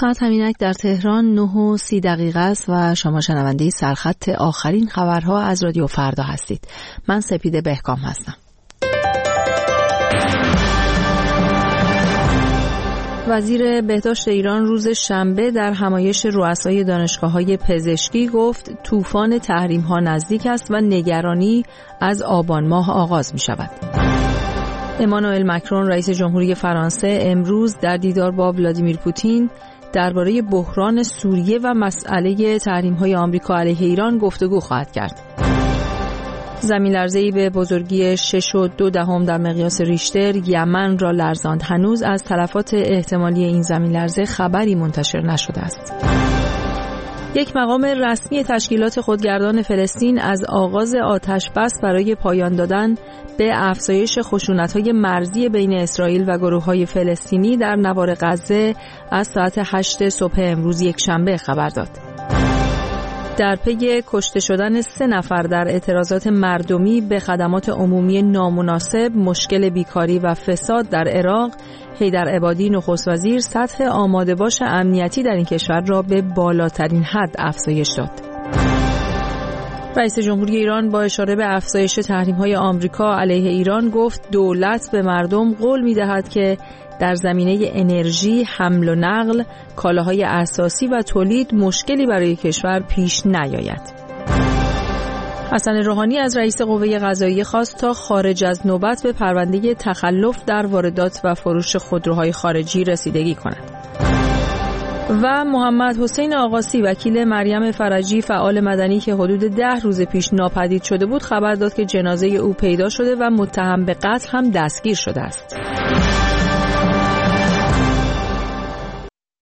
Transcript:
ساعت همینک در تهران 9:30 است و شما شنونده سرخط آخرین خبرها از رادیو فردا هستید. من سپیده بهکام هستم. وزیر بهداشت ایران روز شنبه در همایش رؤسای دانشگاه‌های پزشکی گفت طوفان تحریم‌ها نزدیک است و نگرانی از آبان ماه آغاز می‌شود. امانوئل مکرون رئیس جمهوری فرانسه امروز در دیدار با ولادیمیر پوتین درباره بحران سوریه و مسئله تحریم‌های آمریکا علیه ایران گفتگو خواهد کرد. زمین‌لرزه‌ای به بزرگی 6.2 در مقیاس ریشتر یمن را لرزاند. هنوز از تلفات احتمالی این زمین‌لرزه خبری منتشر نشده است. یک مقام رسمی تشکیلات خودگردان فلسطین از آغاز آتش‌بس برای پایان دادن به افزایش خشونت‌های مرزی بین اسرائیل و گروه‌های فلسطینی در نوار غزه از ساعت 8 صبح امروز یکشنبه خبر داد. در پی کشته شدن 3 نفر در اعتراضات مردمی به خدمات عمومی نامناسب، مشکل بیکاری و فساد در عراق، حیدر عبادی نخست وزیر سطح آماده‌باش امنیتی در این کشور را به بالاترین حد افزایش داد. رئیس جمهوری ایران با اشاره به افزایش تحریم‌های آمریکا علیه ایران گفت دولت به مردم قول می‌دهد که در زمینه انرژی، حمل و نقل، کالاهای اساسی و تولید مشکلی برای کشور پیش نیاید. حسن روحانی از رئیس قوه قضاییه خواست تا خارج از نوبت به پرونده تخلف در واردات و فروش خودروهای خارجی رسیدگی کند. و محمد حسین آقاسی وکیل مریم فرجی فعال مدنی که حدود 10 روز پیش ناپدید شده بود خبر داد که جنازه او پیدا شده و متهم به قتل هم دستگیر شده است.